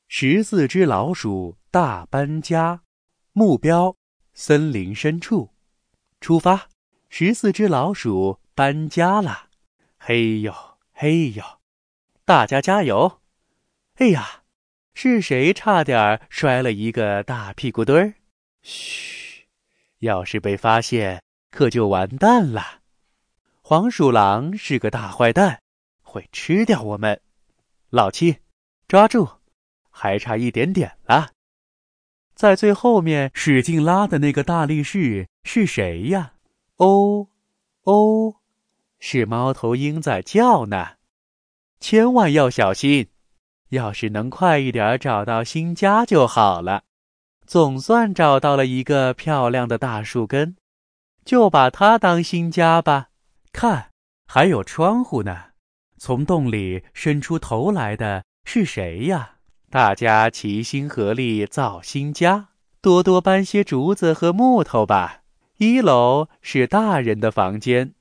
14只老鼠大搬家，目标森林深处。出发，14只老鼠搬家了。嘿呦嘿呦，大家加油！哎呀，是谁差点摔了一个大屁股墩儿？嘘，要是被发现，可就完蛋了。黄鼠狼是个大坏蛋，会吃掉我们。老七，抓住！还差一点点了。在最后面使劲拉的那个大力士是谁呀？哦哦，是猫头鹰在叫呢。千万要小心，要是能快一点找到新家就好了。总算找到了一个漂亮的大树根，就把它当新家吧。看，还有窗户呢。从洞里伸出头来的是谁呀？大家齐心合力造新家，多多搬些竹子和木头吧。1楼是大人的房间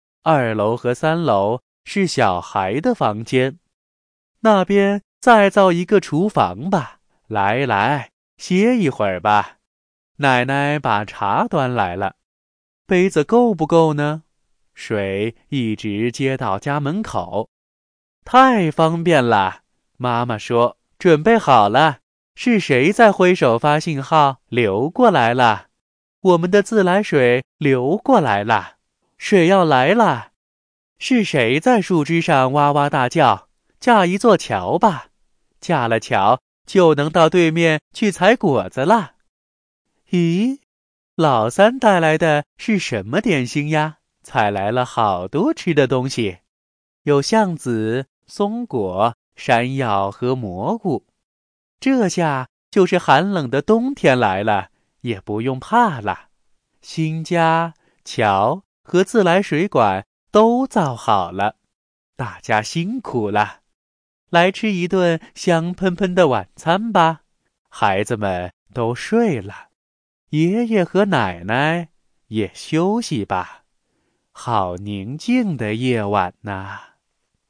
，2楼和3楼是小孩的房间。那边再造一个厨房吧。来，歇一会儿吧。奶奶把茶端来了，杯子够不够呢？水一直接到家门口。太方便了，妈妈说。准备好了，是谁在挥手发信号？流过来了，我们的自来水流过来了，水要来了。是谁在树枝上哇哇大叫？架一座桥吧，架了桥就能到对面去采果子了。咦，老三带来的是什么点心呀？采来了好多吃的东西，有橡子、松果、山药和蘑菇。这下就是寒冷的冬天来了，也不用怕了。新家、桥和自来水管都造好了，大家辛苦了。来吃一顿香喷喷的晚餐吧。孩子们都睡了，爷爷和奶奶也休息吧。好宁静的夜晚呐。